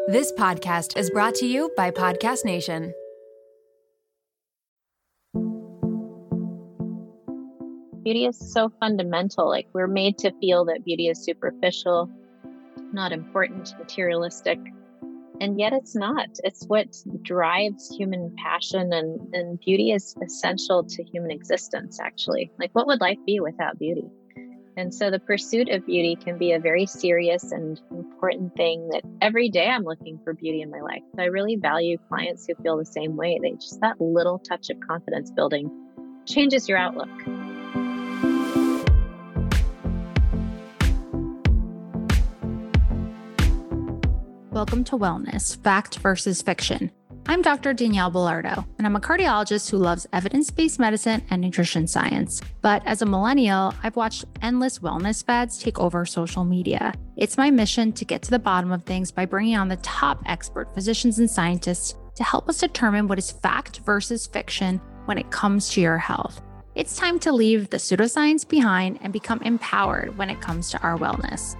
This podcast is brought to you by Podcast Nation. Beauty is so fundamental. Like, we're made to feel that beauty is superficial, not important, materialistic. And yet it's not. It's what drives human passion, and beauty is essential to human existence, actually. Like, what would life be without beauty? And so the pursuit of beauty can be a very serious and important thing that every day I'm looking for beauty in my life. So I really value clients who feel the same way. That little touch of confidence building changes your outlook. Welcome to Wellness, Fact versus Fiction. I'm Dr. Danielle Belardo, and I'm a cardiologist who loves evidence-based medicine and nutrition science. But as a millennial, I've watched endless wellness fads take over social media. It's my mission to get to the bottom of things by bringing on the top expert physicians and scientists to help us determine what is fact versus fiction when it comes to your health. It's time to leave the pseudoscience behind and become empowered when it comes to our wellness.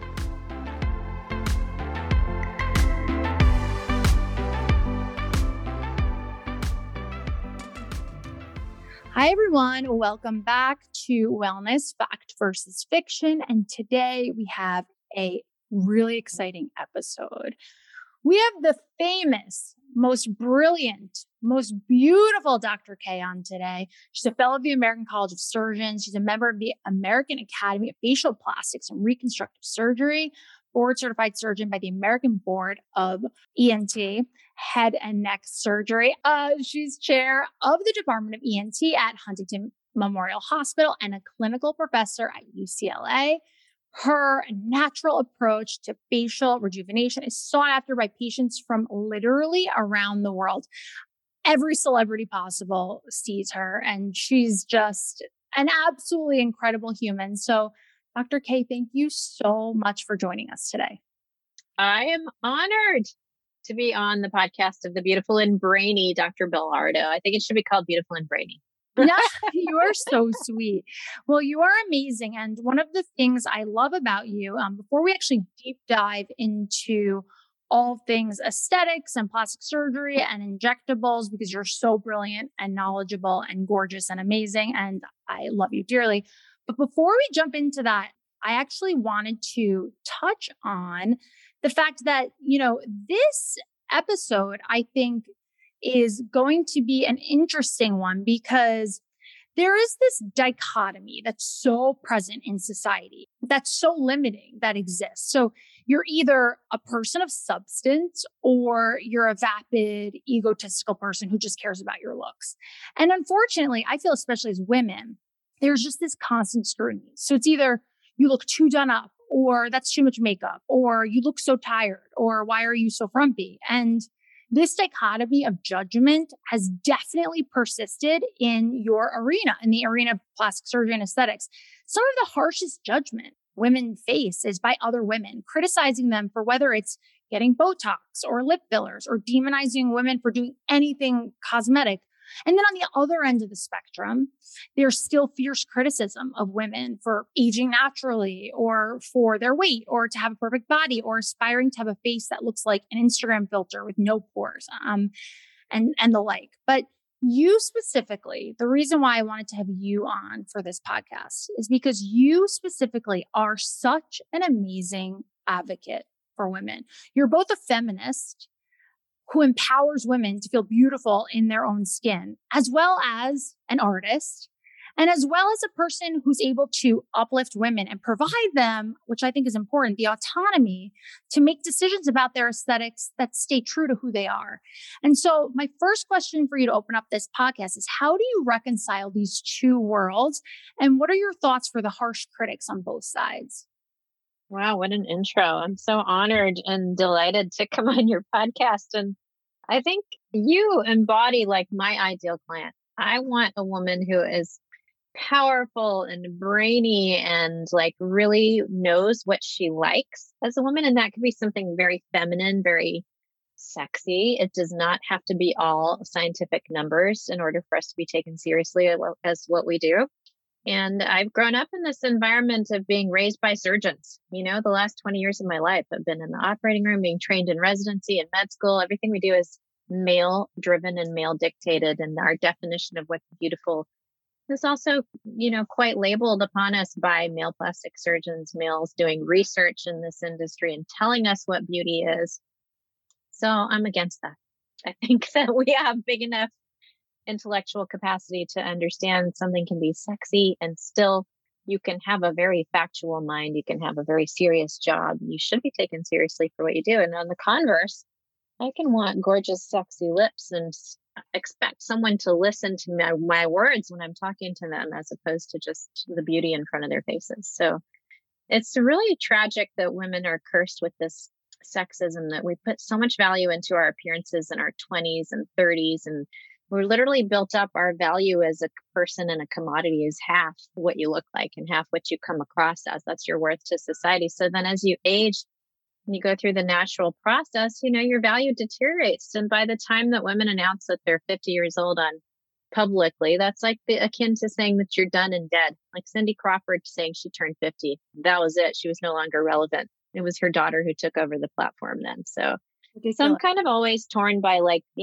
Hi, everyone. Welcome back to Wellness, Fact versus Fiction. And today we have a really exciting episode. We have the famous, most brilliant, most beautiful Dr. K on today. She's a fellow of the American College of Surgeons. She's a member of the American Academy of Facial Plastics and Reconstructive Surgery, board certified surgeon by the American Board of ENT, Head and Neck Surgery. She's chair of the Department of ENT at Huntington Memorial Hospital and a clinical professor at UCLA. Her natural approach to facial rejuvenation is sought after by patients from literally around the world. Every celebrity possible sees her, and she's just an absolutely incredible human. So Dr. K, thank you so much for joining us today. I am honored to be on the podcast of the beautiful and brainy Dr. Belardo. I think it should be called Beautiful and Brainy. Yeah, you are so sweet. Well, you are amazing. And one of the things I love about you, before we actually deep dive into all things aesthetics and plastic surgery and injectables, because you're so brilliant and knowledgeable and gorgeous and amazing, and I love you dearly. But before we jump into that, I actually wanted to touch on the fact that, this episode, I think, is going to be an interesting one because there is this dichotomy that's so present in society, that's so limiting, that exists. So you're either a person of substance or you're a vapid, egotistical person who just cares about your looks. And unfortunately, I feel, especially as women, there's just this constant scrutiny. So it's either you look too done up, or that's too much makeup, or you look so tired, or why are you so frumpy? And this dichotomy of judgment has definitely persisted in your arena, in the arena of plastic surgery and aesthetics. Some of the harshest judgment women face is by other women, criticizing them for whether it's getting Botox or lip fillers or demonizing women for doing anything cosmetic. And then on the other end of the spectrum, there's still fierce criticism of women for aging naturally or for their weight or to have a perfect body or aspiring to have a face that looks like an Instagram filter with no pores and the like. But you specifically, the reason why I wanted to have you on for this podcast is because you specifically are such an amazing advocate for women. You're both a feminist who empowers women to feel beautiful in their own skin, as well as an artist, and as well as a person who's able to uplift women and provide them, which I think is important, the autonomy to make decisions about their aesthetics that stay true to who they are. And so my first question for you to open up this podcast is, how do you reconcile these two worlds? And what are your thoughts for the harsh critics on both sides? Wow, what an intro. I'm so honored and delighted to come on your podcast. And I think you embody like my ideal client. I want a woman who is powerful and brainy and like really knows what she likes as a woman. And that could be something very feminine, very sexy. It does not have to be all scientific numbers in order for us to be taken seriously as what we do. And I've grown up in this environment of being raised by surgeons. The last 20 years of my life, I've been in the operating room, being trained in residency and med school. Everything we do is male driven and male dictated. And our definition of what's beautiful is also, quite labeled upon us by male plastic surgeons, males doing research in this industry and telling us what beauty is. So I'm against that. I think that we have big enough intellectual capacity to understand something can be sexy and still you can have a very factual mind. You can have a very serious job. You should be taken seriously for what you do. And on the converse, I can want gorgeous, sexy lips and expect someone to listen to my words when I'm talking to them, as opposed to just the beauty in front of their faces. So it's really tragic that women are cursed with this sexism, that we put so much value into our appearances in our 20s and 30s. And we're literally built up, our value as a person and a commodity is half what you look like and half what you come across as. That's your worth to society. So then as you age, and you go through the natural process, your value deteriorates. And by the time that women announce that they're 50 years old on publicly, that's like akin to saying that you're done and dead. Like Cindy Crawford saying she turned 50. That was it. She was no longer relevant. It was her daughter who took over the platform then. So I'm kind of always torn by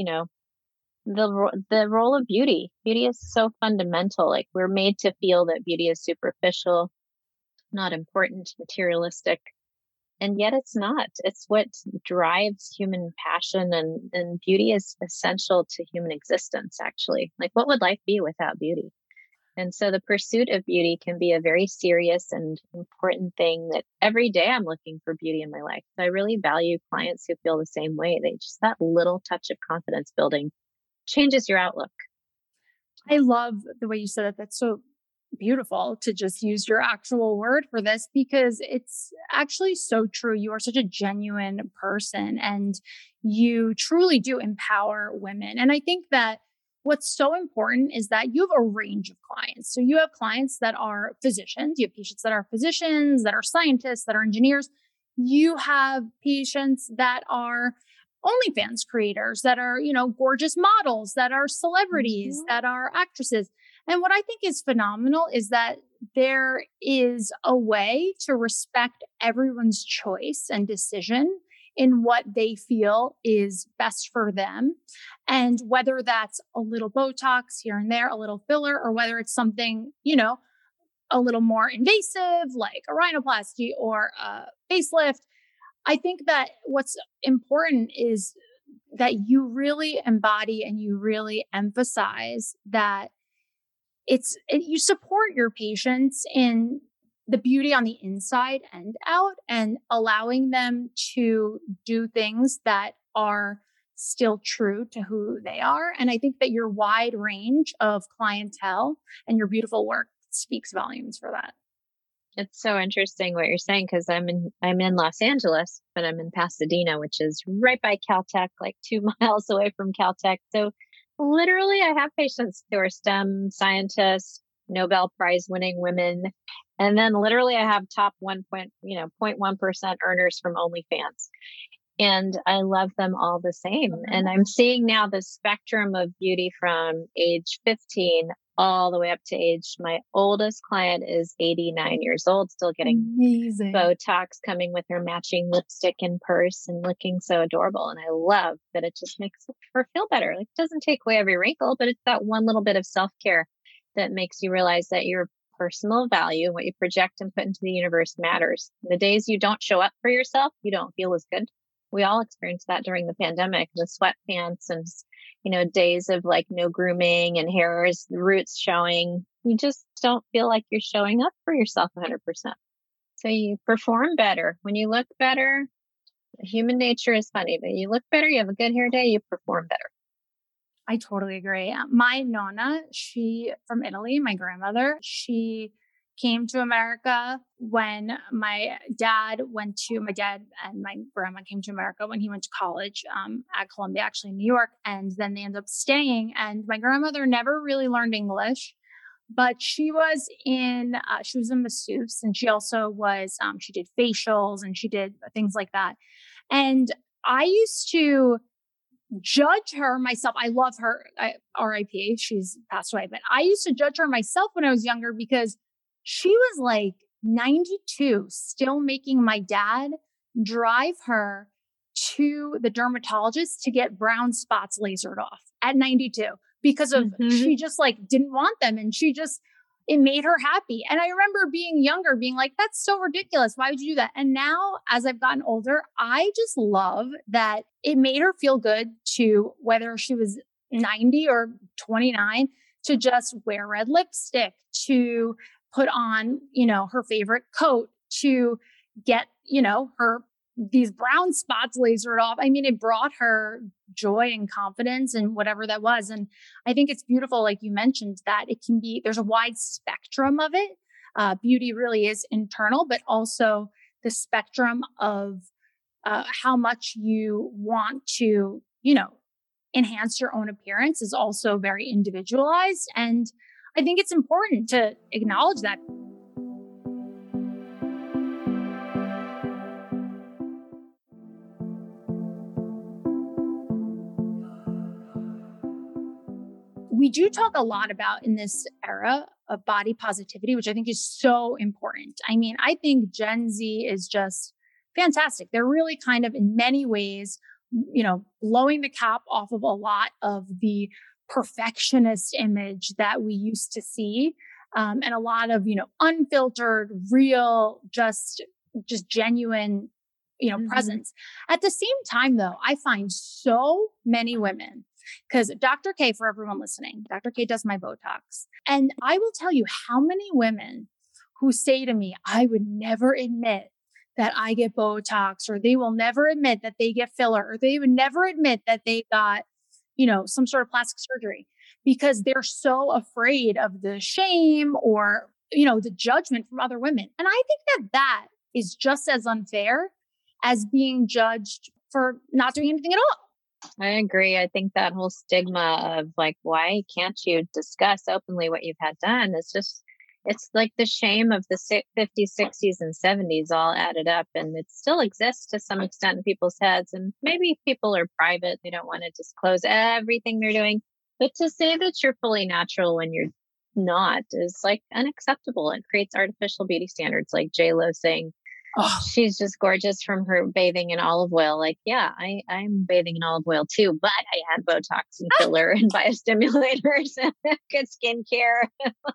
the role of beauty. Beauty is so fundamental. Like we're made to feel that beauty is superficial, not important, materialistic. And yet it's not. It's what drives human passion, and beauty is essential to human existence, actually. Like what would life be without beauty? And so the pursuit of beauty can be a very serious and important thing that every day I'm looking for beauty in my life. So I really value clients who feel the same way. That little touch of confidence building changes your outlook. I love the way you said it. That's so beautiful to just use your actual word for this, because it's actually so true. You are such a genuine person and you truly do empower women. And I think that what's so important is that you have a range of clients. So you have clients that are physicians, you have patients that are physicians, that are scientists, that are engineers. You have patients that are OnlyFans creators, that are, gorgeous models, that are celebrities, that are actresses. And what I think is phenomenal is that there is a way to respect everyone's choice and decision in what they feel is best for them. And whether that's a little Botox here and there, a little filler, or whether it's something, a little more invasive, like a rhinoplasty or a facelift. I think that what's important is that you really embody and you really emphasize that you support your patients in the beauty on the inside and out, and allowing them to do things that are still true to who they are. And I think that your wide range of clientele and your beautiful work speaks volumes for that. It's so interesting what you're saying, because I'm in Los Angeles, but I'm in Pasadena, which is right by Caltech, like 2 miles away from Caltech. So literally, I have patients who are STEM scientists, Nobel Prize winning women, and then literally I have top 0.1% earners from OnlyFans. And I love them all the same. And I'm seeing now the spectrum of beauty from age 15 all the way up to my oldest client is 89 years old, still getting amazing Botox, coming with her matching lipstick and purse and looking so adorable. And I love that it just makes her feel better. Like, it doesn't take away every wrinkle, but it's that one little bit of self-care that makes you realize that your personal value, what you project and put into the universe, matters. The days you don't show up for yourself, you don't feel as good. We all experienced that during the pandemic, the sweatpants and, days of like no grooming and hair's roots showing. You just don't feel like you're showing up for yourself 100%. So you perform better. When you look better, human nature is funny, but you look better, you have a good hair day, you perform better. I totally agree. My nonna, she from Italy, my grandmother, she came to America when my dad and my grandma came to America when he went to college at Columbia, actually in New York. And then they ended up staying. And my grandmother never really learned English, but she was a masseuse, and she also was, she did facials and she did things like that. And I used to judge her myself. I love her. RIP. She's passed away, but I used to judge her myself when I was younger because she was like 92, still making my dad drive her to the dermatologist to get brown spots lasered off at 92 because of she just like didn't want them. And it made her happy. And I remember being younger, being like, that's so ridiculous. Why would you do that? And now as I've gotten older, I just love that it made her feel good to, whether she was 90 or 29, to just wear red lipstick, to put on, her favorite coat, to get, these brown spots lasered off. I mean, it brought her joy and confidence and whatever that was. And I think it's beautiful, like you mentioned, that there's a wide spectrum of it. Beauty really is internal, but also the spectrum of how much you want to, enhance your own appearance is also very individualized. And I think it's important to acknowledge that. We do talk a lot about in this era of body positivity, which I think is so important. I mean, I think Gen Z is just fantastic. They're really kind of in many ways, blowing the cap off of a lot of the perfectionist image that we used to see. And a lot of, unfiltered, real, just genuine, presence. At the same time, though, I find so many women, because Dr. K, for everyone listening, Dr. K does my Botox. And I will tell you how many women who say to me, I would never admit that I get Botox, or they will never admit that they get filler, or they would never admit that they got, some sort of plastic surgery, because they're so afraid of the shame or, the judgment from other women. And I think that is just as unfair as being judged for not doing anything at all. I agree. I think that whole stigma of like, why can't you discuss openly what you've had done? It's like the shame of the 50s, 60s, and 70s all added up. And it still exists to some extent in people's heads. And maybe people are private. They don't want to disclose everything they're doing. But to say that you're fully natural when you're not is like unacceptable. It creates artificial beauty standards, like J-Lo saying, she's just gorgeous from her bathing in olive oil. Like, yeah, I'm bathing in olive oil too, but I had Botox and filler and biostimulators and good skincare.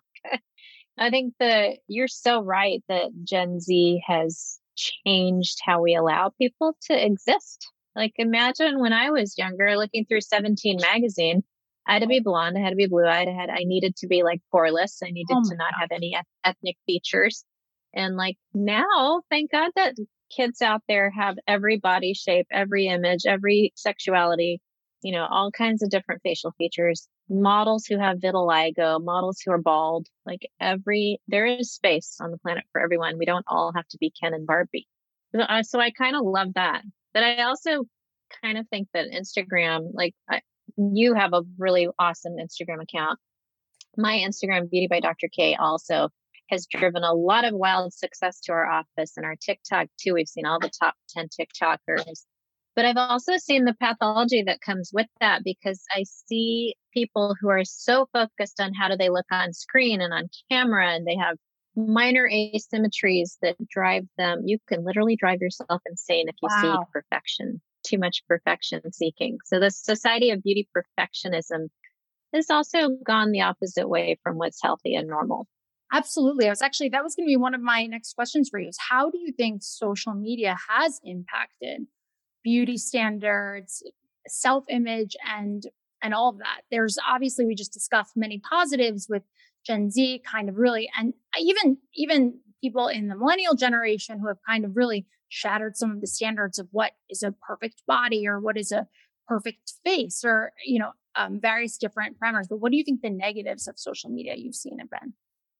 I think you're so right that Gen Z has changed how we allow people to exist. Like, imagine when I was younger, looking through 17 magazine, I had to be blonde, I had to be blue-eyed, I needed to be like poreless, I needed to not have any ethnic features. And like now, thank God that kids out there have every body shape, every image, every sexuality, all kinds of different facial features, models who have vitiligo, models who are bald, like there is space on the planet for everyone. We don't all have to be Ken and Barbie. So I kind of love that. But I also kind of think that Instagram, you have a really awesome Instagram account. My Instagram, Beauty by Dr. K, also has driven a lot of wild success to our office, and our TikTok too. We've seen all the top 10 TikTokers. But I've also seen the pathology that comes with that, because I see people who are so focused on how do they look on screen and on camera, and they have minor asymmetries that drive them. You can literally drive yourself insane if you seek perfection, too much perfection seeking. So the society of beauty perfectionism has also gone the opposite way from what's healthy and normal. Absolutely. That was going to be one of my next questions for you, is how do you think social media has impacted beauty standards, self-image, and all of that? There's obviously, we just discussed many positives with Gen Z kind of really, and even people in the millennial generation who have kind of really shattered some of the standards of what is a perfect body or what is a perfect face, or, various different parameters. But what do you think the negatives of social media you've seen have been?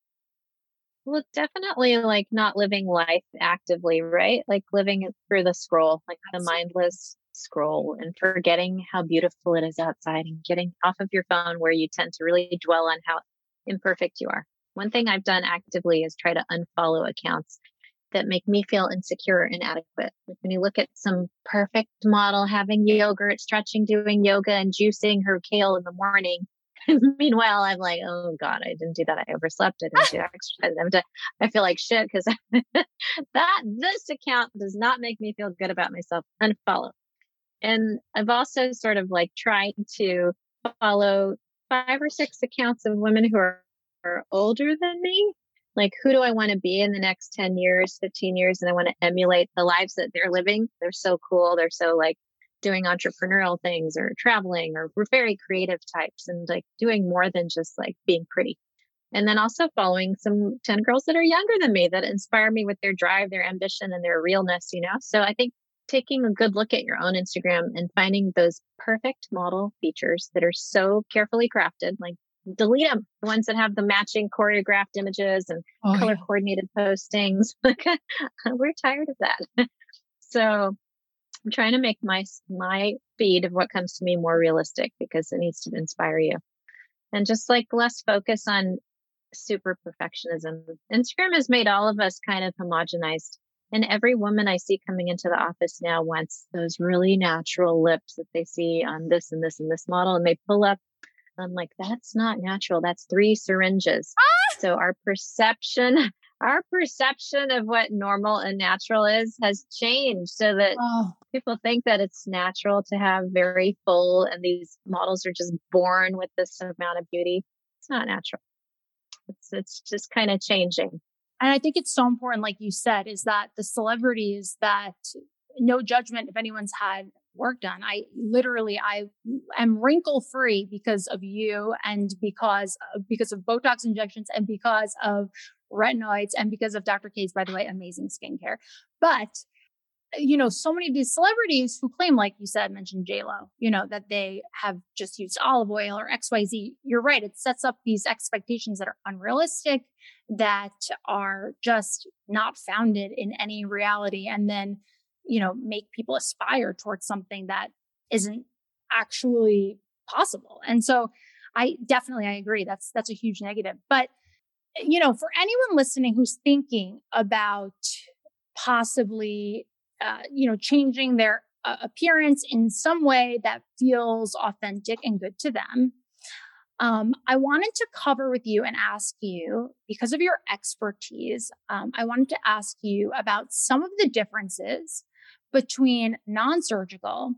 Well, definitely like not living life actively, right? Like living it through the scroll, like the mindless scroll, and forgetting how beautiful it is outside, and getting off of your phone where you tend to really dwell on how imperfect you are. One thing I've done actively is try to unfollow accounts that make me feel insecure and inadequate. Like when you look at some perfect model having yogurt, stretching, doing yoga, and juicing her kale in the morning. Meanwhile, I'm like, oh God, I didn't do that. I overslept. I didn't do exercise. I feel like shit because this account does not make me feel good about myself. Unfollow. And I've also sort of like tried to follow 5 or 6 accounts of women who are older than me. Like, who do I want to be in the next 10 years, 15 years? And I want to emulate the lives that they're living. They're so cool. They're so like doing entrepreneurial things or traveling or we're very creative types and like doing more than just like being pretty. And then also following some 10 girls that are younger than me that inspire me with their drive, their ambition, and their realness, you know? So I think taking a good look at your own Instagram and finding those perfect model features that are so carefully crafted, like delete them, the ones that have the matching choreographed images and color coordinated postings. We're tired of that. So I'm trying to make my feed of what comes to me more realistic because it needs to inspire you. And just like less focus on super perfectionism. Instagram has made all of us kind of homogenized. And every woman I see coming into the office now wants those really natural lips that they see on this and this and this model. And they pull up. I'm like, that's not natural. That's 3 syringes. So our perception of what normal and natural is has changed so that people think that it's natural to have very full and these models are just born with this amount of beauty. It's not natural. It's just kind of changing. And I think it's so important, like you said, is that the celebrities that no judgment if anyone's had work done. I am wrinkle free because of you and because of Botox injections and because of retinoids and because of Dr. K's, by the way, amazing skincare. But you know, so many of these celebrities who claim, like you said, mentioned J-Lo, you know, that they have just used olive oil or XYZ. You're right. It sets up these expectations that are unrealistic, that are just not founded in any reality. And then, you know, make people aspire towards something that isn't actually possible. And so I agree. That's a huge negative. But, you know, for anyone listening who's thinking about possibly changing their appearance in some way that feels authentic and good to them. I wanted to cover with you and ask you, because of your expertise, I wanted to ask you about some of the differences between non-surgical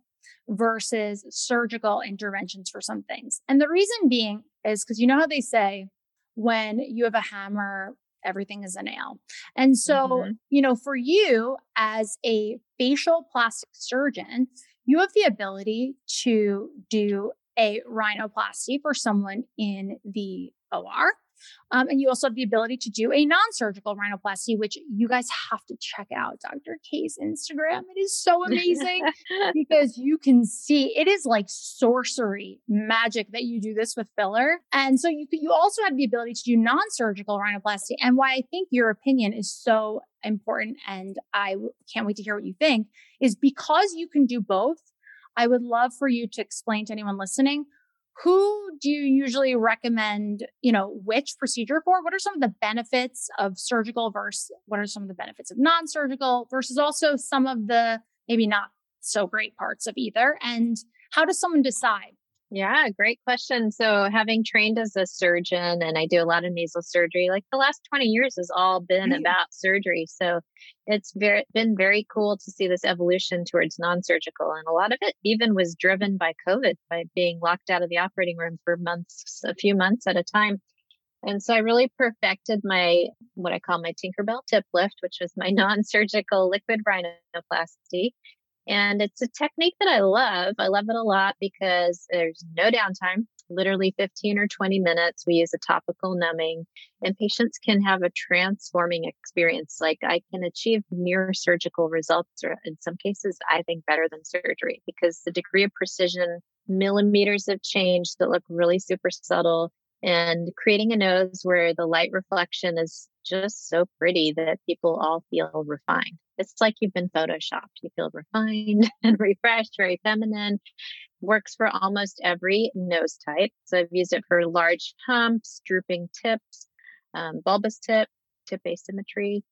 versus surgical interventions for some things. And the reason being is because you know how they say, when you have a hammer, everything is a nail. And so, you know, for you as a facial plastic surgeon, you have the ability to do a rhinoplasty for someone in the OR. And you also have the ability to do a non-surgical rhinoplasty, which you guys have to check out Dr. K's Instagram. It is so amazing because you can see it is like sorcery magic that you do this with filler. And so you also have the ability to do non-surgical rhinoplasty. And why I think your opinion is so important, and I can't wait to hear what you think, is because you can do both. I would love for you to explain to anyone listening, who do you usually recommend, you know, which procedure for? What are some of the benefits of surgical versus what are some of the benefits of non-surgical versus also some of the maybe not so great parts of either? And how does someone decide? Yeah, great question. So having trained as a surgeon, and I do a lot of nasal surgery, like the last 20 years has all been about surgery. So it's been very cool to see this evolution towards non-surgical. And a lot of it even was driven by COVID, by being locked out of the operating room for months, a few months at a time. And so I really perfected what I call my Tinkerbell tip lift, which was my non-surgical liquid rhinoplasty. And it's a technique that I love. I love it a lot because there's no downtime, literally 15 or 20 minutes. We use a topical numbing and patients can have a transforming experience. Like I can achieve near surgical results, or in some cases, I think better than surgery, because the degree of precision, millimeters of change that look really super subtle, and creating a nose where the light reflection is just so pretty that people all feel refined. It's like you've been photoshopped. You feel refined and refreshed, very feminine. Works for almost every nose type. So I've used it for large humps, drooping tips, bulbous tip asymmetry.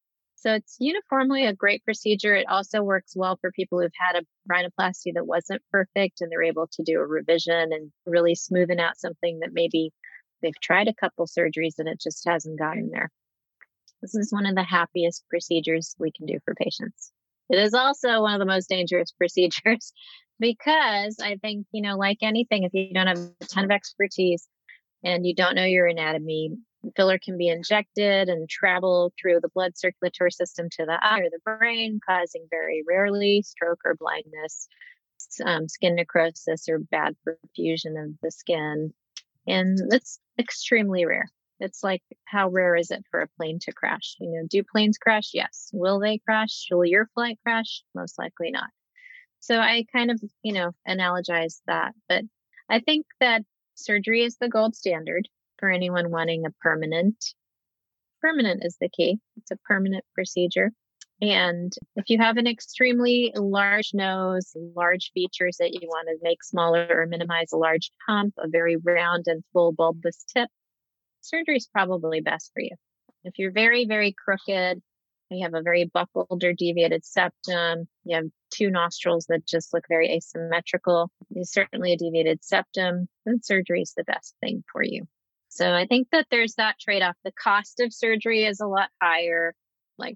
So it's uniformly a great procedure. It also works well for people who've had a rhinoplasty that wasn't perfect and they're able to do a revision and really smoothing out something that maybe they've tried a couple surgeries and it just hasn't gotten there. This is one of the happiest procedures we can do for patients. It is also one of the most dangerous procedures because I think, like anything, if you don't have a ton of expertise and you don't know your anatomy, filler can be injected and travel through the blood circulatory system to the eye or the brain, causing very rarely stroke or blindness, skin necrosis or bad perfusion of the skin. And it's extremely rare. It's like, how rare is it for a plane to crash? Do planes crash? Yes. Will they crash? Will your flight crash? Most likely not. So I kind of, analogize that. But I think that surgery is the gold standard for anyone wanting a permanent. Permanent is the key. It's a permanent procedure. And if you have an extremely large nose, large features that you want to make smaller or minimize a large hump, a very round and full bulbous tip, surgery is probably best for you. If you're very, very crooked, you have a very buckled or deviated septum, you have two nostrils that just look very asymmetrical, there's certainly a deviated septum, then surgery is the best thing for you. So I think that there's that trade-off. The cost of surgery is a lot higher, like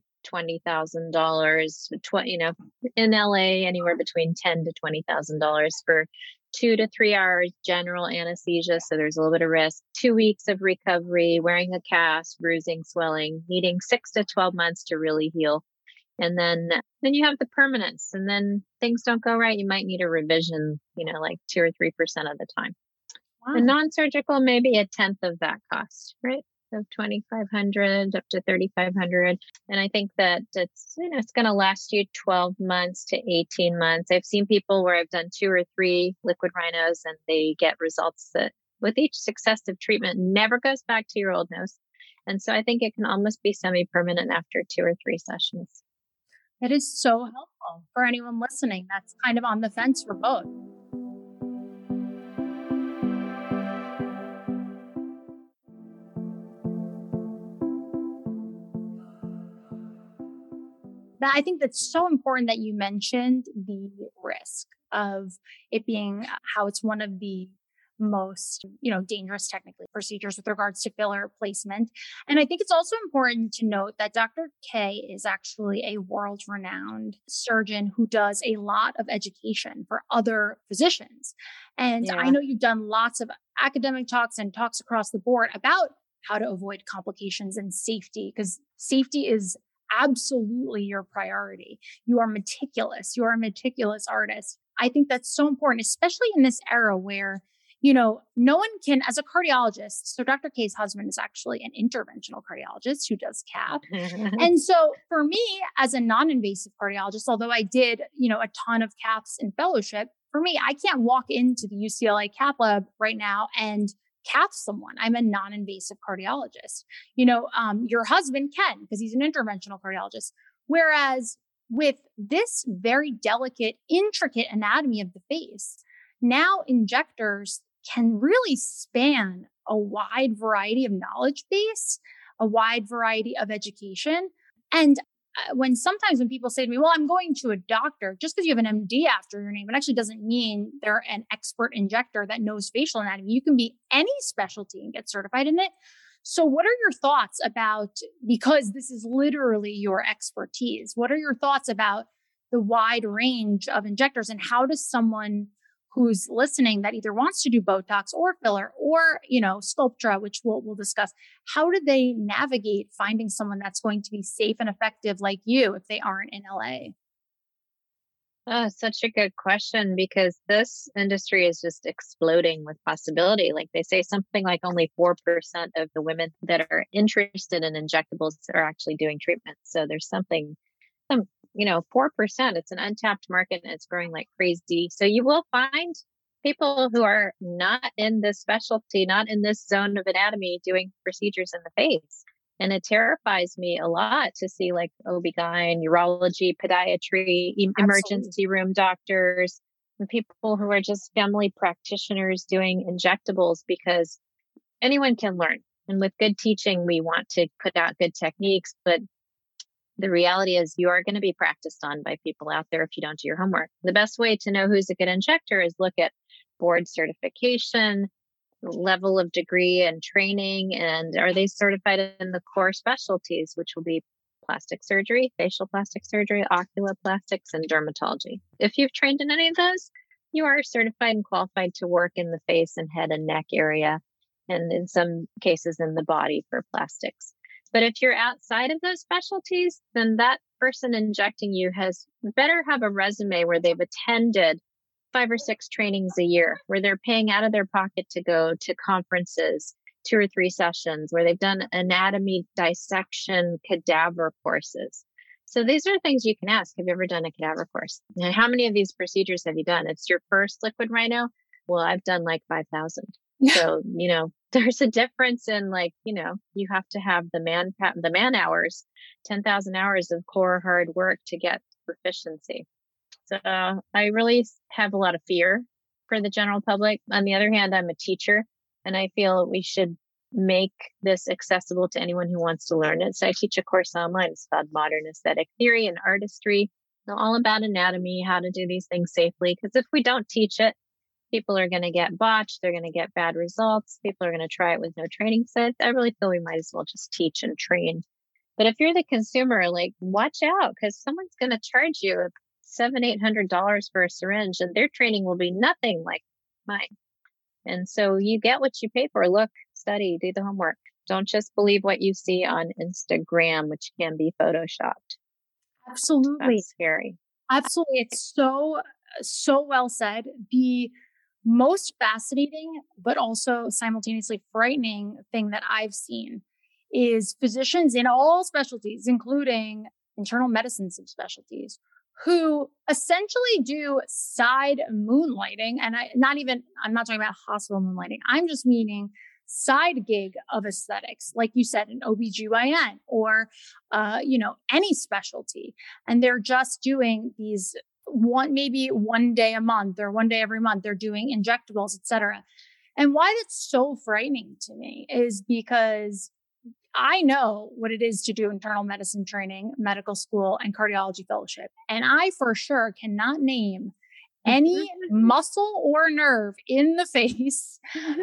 $20,000, in LA, anywhere between $10,000 to $20,000 for 2 to 3 hours general anesthesia. So there's a little bit of risk, 2 weeks of recovery, wearing a cast, bruising, swelling, needing 6 to 12 months to really heal. And then you have the permanence, and then things don't go right. You might need a revision, like 2 or 3% of the time. Wow. The non-surgical, maybe a tenth of that cost, right? So $2,500 up to $3,500. And I think that it's going to last you 12 months to 18 months. I've seen people where I've done 2 or 3 liquid rhinos and they get results that with each successive treatment never goes back to your old nose. And so I think it can almost be semi-permanent after 2 or 3 sessions. That is so helpful for anyone listening that's kind of on the fence for both. I think that's so important that you mentioned the risk of it being how it's one of the most, dangerous technically procedures with regards to filler placement. And I think it's also important to note that Dr. K is actually a world-renowned surgeon who does a lot of education for other physicians. And I know you've done lots of academic talks and talks across the board about how to avoid complications and safety, because safety is absolutely your priority. You are meticulous. You are a meticulous artist. I think that's so important, especially in this era where, no one can, as a cardiologist. So Dr. K's husband is actually an interventional cardiologist who does cath. And so for me, as a non-invasive cardiologist, although I did, a ton of caths in fellowship, for me, I can't walk into the UCLA cath lab right now and cath someone. I'm a non-invasive cardiologist. Your husband can, because he's an interventional cardiologist. Whereas with this very delicate, intricate anatomy of the face, now injectors can really span a wide variety of knowledge base, a wide variety of education. And when people say to me, well, I'm going to a doctor, just because you have an MD after your name, it actually doesn't mean they're an expert injector that knows facial anatomy. You can be any specialty and get certified in it. So what are your thoughts about, because this is literally your expertise, what are your thoughts about the wide range of injectors, and how does someone who's listening that either wants to do Botox or filler or, Sculptra, which we'll discuss, how do they navigate finding someone that's going to be safe and effective like you if they aren't in LA? Oh, such a good question, because this industry is just exploding with possibility. Like they say, something like only 4% of the women that are interested in injectables are actually doing treatment. So there's 4%, it's an untapped market and it's growing like crazy. So you will find people who are not in this specialty, not in this zone of anatomy, doing procedures in the face. And it terrifies me a lot to see like OB-GYN, urology, podiatry, emergency room doctors, and people who are just family practitioners doing injectables, because anyone can learn. And with good teaching, we want to put out good techniques, but The reality is you are going to be practiced on by people out there if you don't do your homework. The best way to know who's a good injector is look at board certification, level of degree and training, and are they certified in the core specialties, which will be plastic surgery, facial plastic surgery, oculoplastics, and dermatology. If you've trained in any of those, you are certified and qualified to work in the face and head and neck area, and in some cases in the body for plastics. But if you're outside of those specialties, then that person injecting you has better have a resume where they've attended 5 or 6 trainings a year, where they're paying out of their pocket to go to conferences, 2 or 3 sessions, where they've done anatomy dissection cadaver courses. So these are things you can ask. Have you ever done a cadaver course? And how many of these procedures have you done? It's your first liquid rhino? Well, I've done like 5,000. So, there's a difference in you have to have the man hours, 10,000 hours of core hard work to get proficiency. So I really have a lot of fear for the general public. On the other hand, I'm a teacher, and I feel we should make this accessible to anyone who wants to learn it. So I teach a course online. It's called Modern Aesthetic Theory and Artistry. It's all about anatomy, how to do these things safely. Because if we don't teach it, people are going to get botched. They're going to get bad results. People are going to try it with no training set. I really feel we might as well just teach and train. But if you're the consumer, watch out, because someone's going to charge you $700-800 for a syringe, and their training will be nothing like mine. And so you get what you pay for. Look, study, do the homework. Don't just believe what you see on Instagram, which can be photoshopped. Absolutely. That's scary. Absolutely. It's so well said. The most fascinating, but also simultaneously frightening thing that I've seen is physicians in all specialties, including internal medicine subspecialties, who essentially do side moonlighting. And I'm not talking about hospital moonlighting. I'm just meaning side gig of aesthetics, like you said, an OBGYN or, any specialty. And they're just doing these maybe one day a month or one day every month, they're doing injectables, etc. And why that's so frightening to me is because I know what it is to do internal medicine training, medical school, and cardiology fellowship. And I for sure cannot name any muscle or nerve in the face.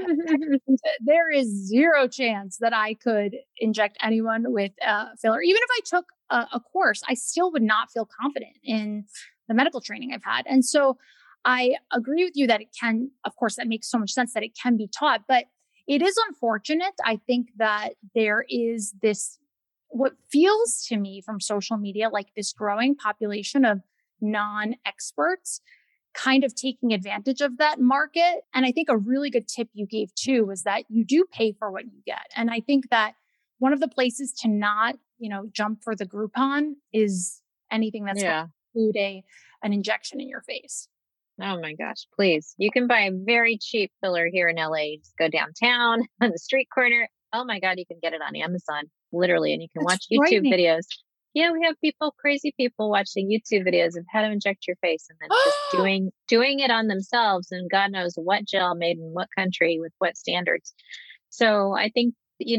There is zero chance that I could inject anyone with filler. Even if I took a course, I still would not feel confident in the medical training I've had. And so I agree with you that it can, of course, that makes so much sense that it can be taught, but it is unfortunate. I think that there is this, what feels to me from social media, like this growing population of non-experts kind of taking advantage of that market. And I think a really good tip you gave too was that you do pay for what you get. And I think that one of the places to not, jump for the Groupon is anything that's going to include an injection in your face. Oh my gosh, please. You can buy a very cheap filler here in LA. Just go downtown on the street corner. Oh my God, you can get it on Amazon, literally. And you can watch YouTube videos. Yeah, we have crazy people watching YouTube videos of how to inject your face and then just doing it on themselves. And God knows what gel made in what country with what standards. So I think,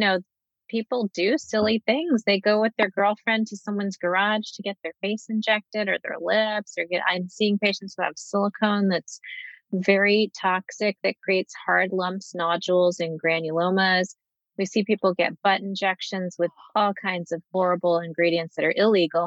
people do silly things. They go with their girlfriend to someone's garage to get their face injected or their lips I'm seeing patients who have silicone that's very toxic, that creates hard lumps, nodules, and granulomas. We see people get butt injections with all kinds of horrible ingredients that are illegal.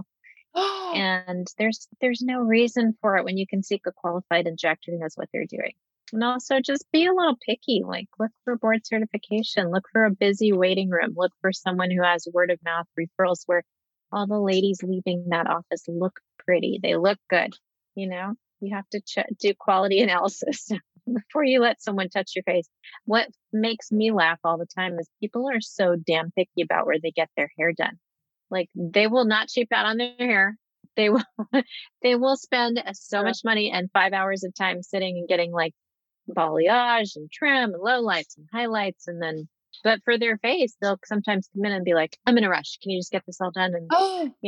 And there's no reason for it when you can seek a qualified injector who knows what they're doing. And also just be a little picky, look for board certification, look for a busy waiting room, look for someone who has word of mouth referrals where all the ladies leaving that office look pretty. They look good. You have to do quality analysis before you let someone touch your face. What makes me laugh all the time is people are so damn picky about where they get their hair done. They will not cheap out on their hair. They will spend so much money and 5 hours of time sitting and getting balayage and trim and lowlights and highlights. But for their face, they'll sometimes come in and be like, I'm in a rush. Can you just get this all done? And,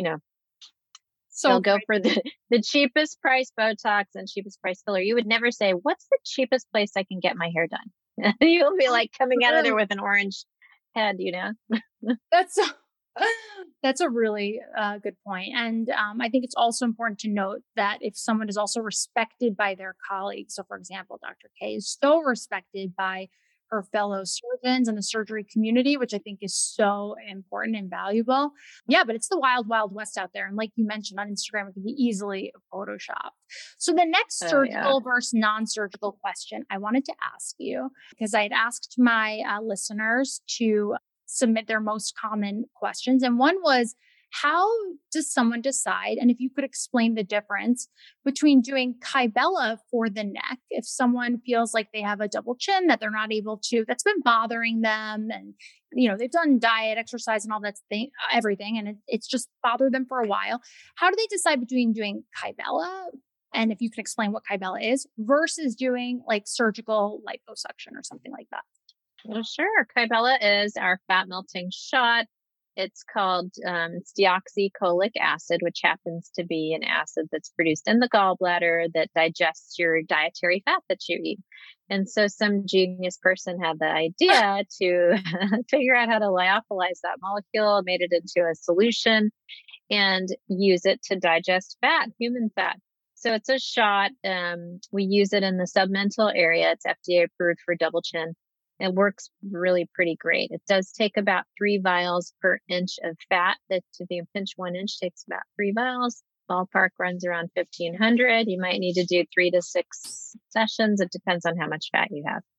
so they'll go for the cheapest price Botox and cheapest price filler. You would never say, what's the cheapest place I can get my hair done? You'll be coming out of there with an orange head, That's That's a really good point. And I think it's also important to note that if someone is also respected by their colleagues, so for example, Dr. K is so respected by her fellow surgeons and the surgery community, which I think is so important and valuable. Yeah, but it's the wild, wild west out there. And like you mentioned on Instagram, it can be easily photoshopped. So the next Oh, yeah. surgical versus non-surgical question I wanted to ask you, because I had asked my listeners to submit their most common questions. And one was, how does someone decide? And if you could explain the difference between doing Kybella for the neck, if someone feels like they have a double chin that they're not able to, that's been bothering them, and they've done diet, exercise, and all that thing, everything, and it's just bothered them for a while. How do they decide between doing Kybella? And if you can explain what Kybella is versus doing like surgical liposuction or something like that. Well, sure. Kybella is our fat melting shot. It's called it's deoxycholic acid, which happens to be an acid that's produced in the gallbladder that digests your dietary fat that you eat. And so some genius person had the idea to figure out how to lyophilize that molecule, made it into a solution, and use it to digest fat, human fat. So it's a shot. We use it in the submental area. It's FDA approved for double chin. It works really pretty great. It does take about 3 vials per inch of fat. That to be a pinch 1 inch takes about 3 vials. Ballpark runs around 1,500. You might need to do 3 to 6 sessions. It depends on how much fat you have.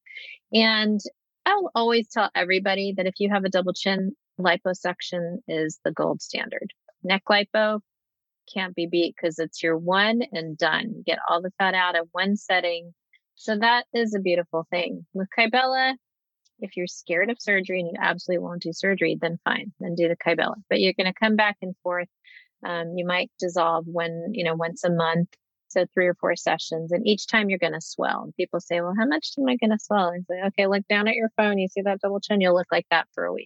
And I'll always tell everybody that if you have a double chin, liposuction is the gold standard. Neck lipo can't be beat because it's your one and done. You get all the fat out of one setting. So that is a beautiful thing. With Kybella, if you're scared of surgery and you absolutely won't do surgery, then fine, then do the Kybella. But you're going to come back and forth. You might dissolve once a month. So 3 or 4 sessions. And each time you're going to swell. And people say, well, how much am I going to swell? And I say, okay, look down at your phone. You see that double chin? You'll look like that for a week.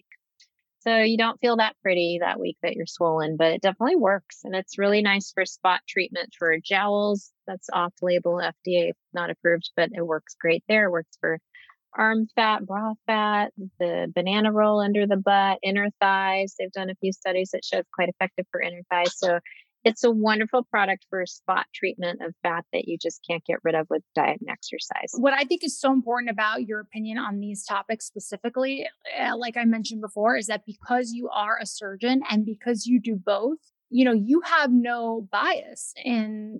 So you don't feel that pretty that week that you're swollen, but it definitely works. And it's really nice for spot treatment for jowls. That's off label, FDA not approved, but it works great there. It works for arm fat, bra fat, the banana roll under the butt, inner thighs. They've done a few studies that show it's quite effective for inner thighs. So it's a wonderful product for spot treatment of fat that you just can't get rid of with diet and exercise. What I think is so important about your opinion on these topics specifically, like I mentioned before, is that because you are a surgeon and because you do both, you have no bias in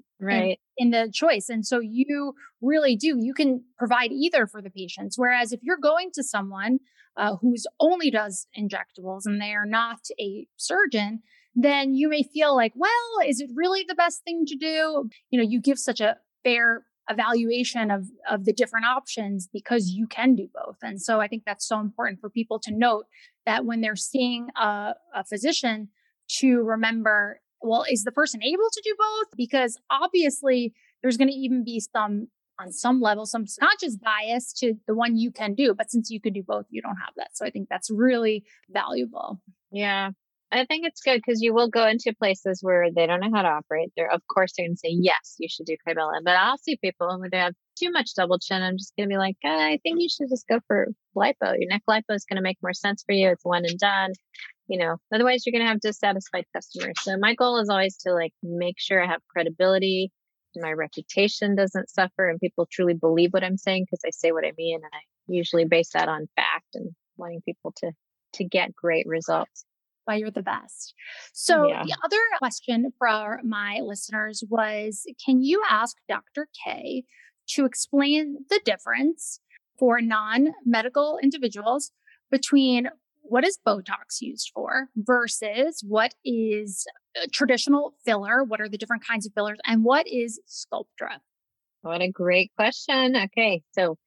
the choice. And so you really do, you can provide either for the patients. Whereas if you're going to someone who's only does injectables and they are not a surgeon, then you may feel like, well, is it really the best thing to do? You give such a fair evaluation of the different options because you can do both. And so I think that's so important for people to note that when they're seeing a physician, to remember, well, is the person able to do both? Because obviously there's going to even be on some level, some subconscious bias to the one you can do. But since you could do both, you don't have that. So I think that's really valuable. Yeah. I think it's good because you will go into places where they don't know how to operate. Of course, they're going to say, yes, you should do Kybella. But I'll see people when they have too much double chin. I'm just going to be like, I think you should just go for lipo. Your neck lipo is going to make more sense for you. It's one and done. Otherwise you're going to have dissatisfied customers. So my goal is always to make sure I have credibility. My reputation doesn't suffer and people truly believe what I'm saying because I say what I mean. And I usually base that on fact and wanting people to get great results. Why you're the best. So The other question for my listeners was, can you ask Dr. K to explain the difference for non-medical individuals between what is Botox used for versus what is traditional filler? What are the different kinds of fillers? And what is Sculptra? What a great question. Okay, so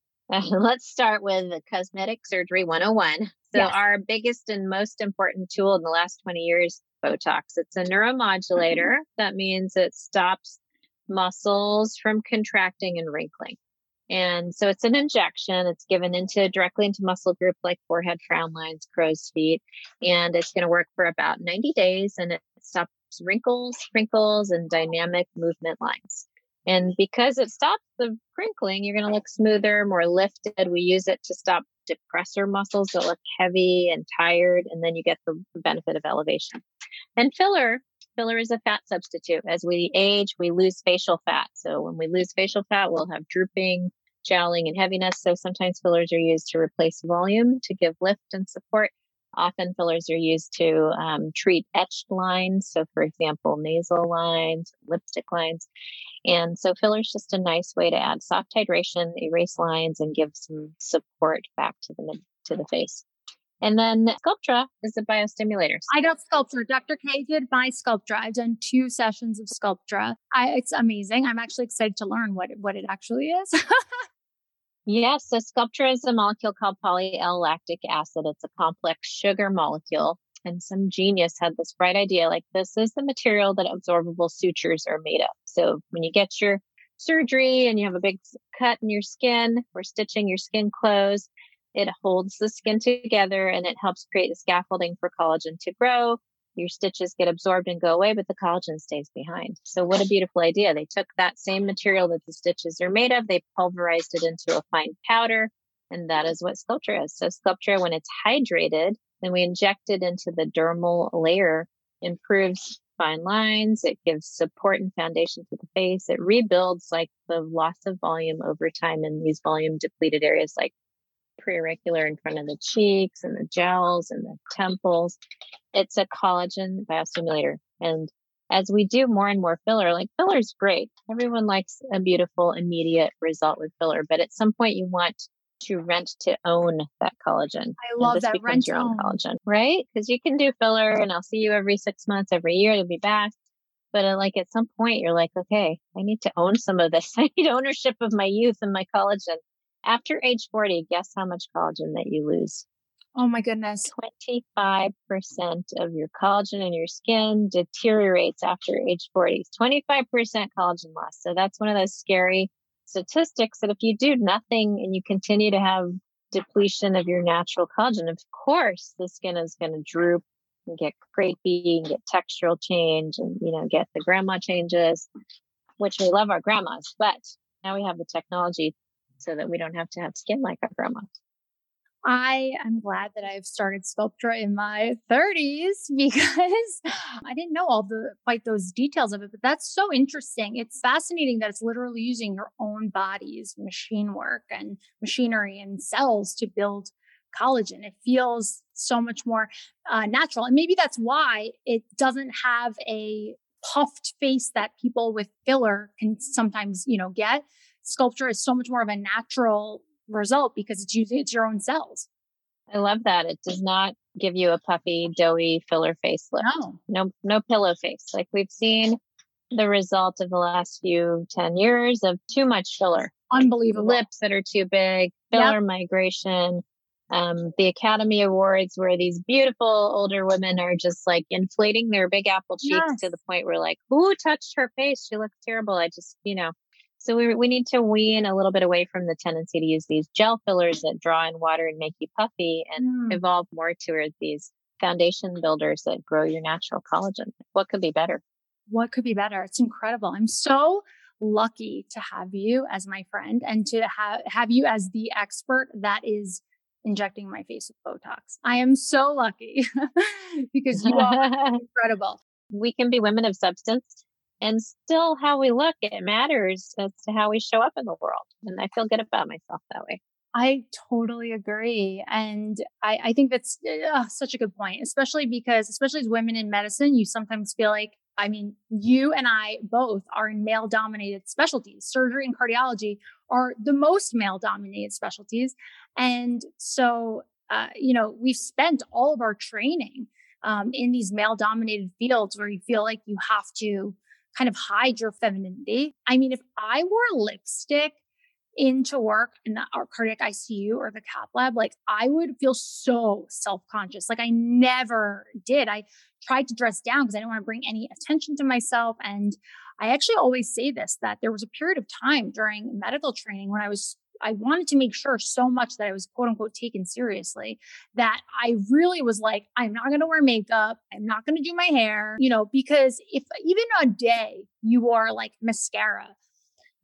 let's start with the cosmetic surgery 101. So Our biggest and most important tool in the last 20 years, Botox. It's a neuromodulator. That means it stops muscles from contracting and wrinkling. And so it's an injection. It's given directly into muscle group like forehead, frown lines, crow's feet. And it's going to work for about 90 days. And it stops wrinkles, crinkles, and dynamic movement lines. And because it stops the crinkling, you're going to look smoother, more lifted. We use it to stop depressor muscles that look heavy and tired, and then you get the benefit of elevation. And filler is a fat substitute. As we age, we lose facial fat. So when we lose facial fat, we'll have drooping, jowling, and heaviness. So sometimes fillers are used to replace volume, to give lift and support. Often fillers are used to treat etched lines. So for example, nasal lines, lipstick lines. And so filler is just a nice way to add soft hydration, erase lines, and give some support back to the face. And then Sculptra is a biostimulator. I got Sculptra. Dr. K did my Sculptra. I've done 2 sessions of Sculptra. It's amazing. I'm actually excited to learn what it actually is. Yes, so Sculptra is a molecule called poly-L-lactic acid. It's a complex sugar molecule. And some genius had this bright idea, like this is the material that absorbable sutures are made of. So when you get your surgery and you have a big cut in your skin, or stitching your skin closed, it holds the skin together and it helps create the scaffolding for collagen to grow. Your stitches get absorbed and go away, but the collagen stays behind. So what a beautiful idea. They took that same material that the stitches are made of, they pulverized it into a fine powder, and that is what Sculptra is. So Sculptra, when it's hydrated, then we inject it into the dermal layer, improves fine lines, it gives support and foundation to the face, it rebuilds like the loss of volume over time in these volume depleted areas like preauricular in front of the cheeks and the jowls and the temples. It's a collagen biostimulator. And as we do more and more filler, like filler's great. Everyone likes a beautiful, immediate result with filler, but at some point you want to rent to own that collagen. I love that, rent your to own own collagen, right? Because you can do filler and I'll see you every 6 months, every year, you'll be back. But like at some point you're like, okay, I need to own some of this. I need ownership of my youth and my collagen. After age 40, guess how much collagen that you lose? Oh my goodness. 25% of your collagen in your skin deteriorates after age 40. 25% collagen loss. So that's one of those scary statistics that if you do nothing and you continue to have depletion of your natural collagen, of course, the skin is going to droop and get crepey and get textural change and, get the grandma changes, which we love our grandmas. But now we have the technology so that we don't have to have skin like our grandma. I am glad that I've started Sculptra in my 30s because I didn't know all those details of it, but that's so interesting. It's fascinating that it's literally using your own body's machine work and machinery and cells to build collagen. It feels so much more natural. And maybe that's why it doesn't have a puffed face that people with filler can sometimes, get. Sculptra is so much more of a natural result because it's your own cells. I love that. It does not give you a puffy, doughy filler face look. No pillow face. Like we've seen the result of the last 10 years of too much filler. Unbelievable. Lips that are too big, filler migration, the Academy Awards where these beautiful older women are just like inflating their big apple cheeks to the point where like, who touched her face? She looks terrible. I just, So we need to wean a little bit away from the tendency to use these gel fillers that draw in water and make you puffy and evolve more towards these foundation builders that grow your natural collagen. What could be better? What could be better? It's incredible. I'm so lucky to have you as my friend and to have you as the expert that is injecting my face with Botox. I am so lucky because you are incredible. We can be women of substance. And still how we look, it matters as to how we show up in the world. And I feel good about myself that way. I totally agree. And I think that's such a good point, especially as women in medicine, you sometimes feel like, you and I both are in male dominated specialties. Surgery and cardiology are the most male dominated specialties. And so, we've spent all of our training in these male dominated fields where you feel like you have to kind of hide your femininity. If I wore lipstick into work in our cardiac ICU or the cath lab, like I would feel so self-conscious. Like I never did. I tried to dress down because I didn't want to bring any attention to myself. And I actually always say this, that there was a period of time during medical training when I wanted to make sure so much that I was quote unquote taken seriously that I really was like, I'm not going to wear makeup. I'm not going to do my hair, because if even a day you are like mascara,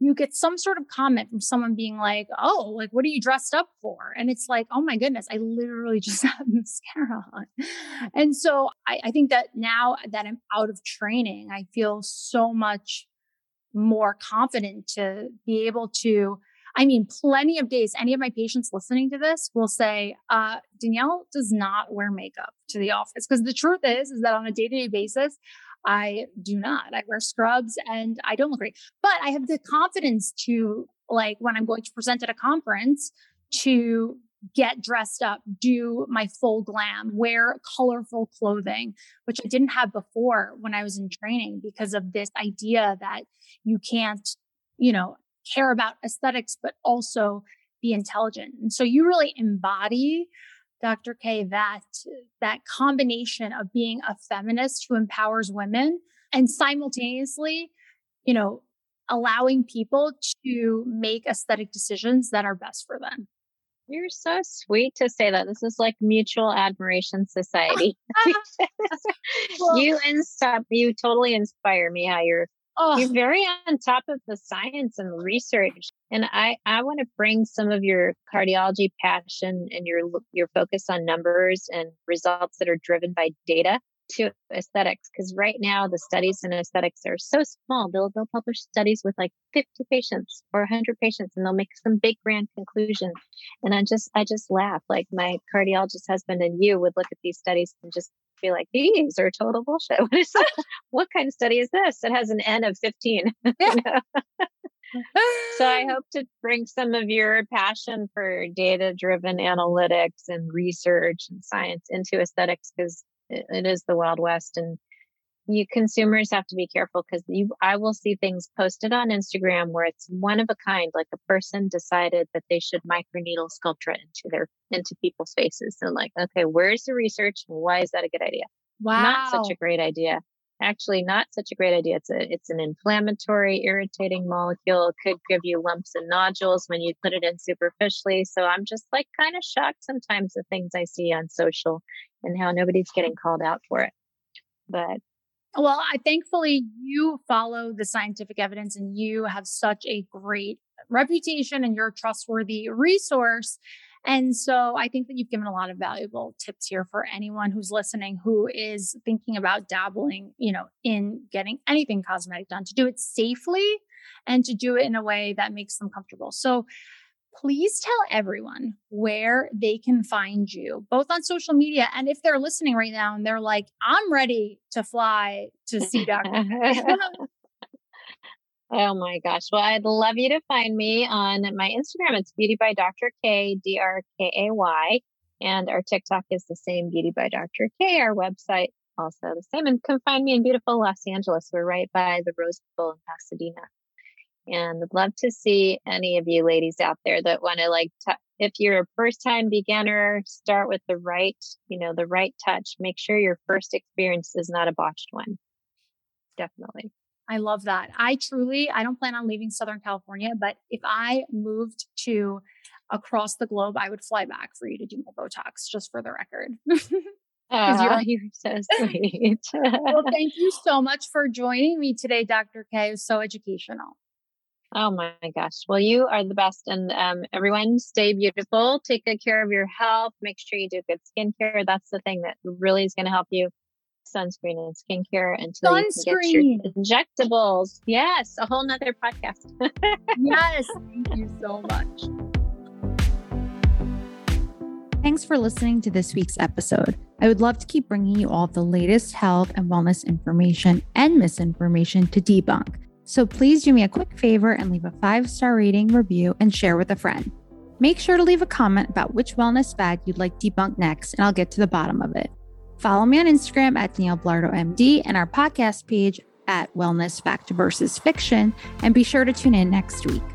you get some sort of comment from someone being like, oh, like, what are you dressed up for? And it's like, oh my goodness, I literally just have mascara on. And so I think that now that I'm out of training, I feel so much more confident to be able to, plenty of days, any of my patients listening to this will say, Danielle does not wear makeup to the office. Because the truth is that on a day-to-day basis, I do not. I wear scrubs and I don't look great, but I have the confidence to, like, when I'm going to present at a conference, to get dressed up, do my full glam, wear colorful clothing, which I didn't have before when I was in training because of this idea that you can't, care about aesthetics, but also be intelligent. And so you really embody, Dr. K, that combination of being a feminist who empowers women and simultaneously, allowing people to make aesthetic decisions that are best for them. You're so sweet to say that. This is like mutual admiration society. Well, You totally inspire me how you're very on top of the science and research. And I want to bring some of your cardiology passion and your focus on numbers and results that are driven by data to aesthetics. Because right now the studies in aesthetics are so small. They'll publish studies with like 50 patients or 100 patients, and they'll make some big grand conclusions. And I just laugh. Like, my cardiologist husband and you would look at these studies and just be like, these are total bullshit. What kind of study is this? It has an N of 15. So I hope to bring some of your passion for data-driven analytics and research and science into aesthetics, because it is the Wild West, and you consumers have to be careful, because I will see things posted on Instagram where it's one of a kind, like a person decided that they should microneedle Sculptra into people's faces. And like, okay, where's the research? Why is that a good idea? wow. Not such a great idea. Actually, not such a great idea. It's an inflammatory, irritating molecule. It could give you lumps and nodules when you put it in superficially. So I'm just like kind of shocked sometimes the things I see on social and how nobody's getting called out for it. But well, thankfully you follow the scientific evidence and you have such a great reputation and you're a trustworthy resource. And so I think that you've given a lot of valuable tips here for anyone who's listening, who is thinking about dabbling, in getting anything cosmetic done, to do it safely and to do it in a way that makes them comfortable. So please tell everyone where they can find you, both on social media, and if they're listening right now and they're like, I'm ready to fly to see Dr. oh my gosh. Well, I'd love you to find me on my Instagram. It's Beauty by Dr. K, DRKAY. And our TikTok is the same, Beauty by Dr. K. Our website also the same. And come find me in beautiful Los Angeles. We're right by the Rose Bowl in Pasadena. And I'd love to see any of you ladies out there that want to if you're a first time beginner, start with the right touch. Make sure your first experience is not a botched one. Definitely. I love that. I don't plan on leaving Southern California, but if I moved to across the globe, I would fly back for you to do my Botox, just for the record. You're so sweet. Well, thank you so much for joining me today, Dr. K. It was so educational. Oh my gosh. Well, you are the best. And everyone, stay beautiful. Take good care of your health. Make sure you do good skincare. That's the thing that really is going to help you. Sunscreen and skincare until you can get your injectables. Yes, a whole nother podcast. Yes, thank you so much. Thanks for listening to this week's episode. I would love to keep bringing you all the latest health and wellness information and misinformation to debunk. So please do me a quick favor and leave a 5-star rating, review, and share with a friend. Make sure to leave a comment about which wellness fad you'd like debunked next, and I'll get to the bottom of it. Follow me on Instagram at Danielle Blardo MD and our podcast page at Wellness Fact versus Fiction, and be sure to tune in next week.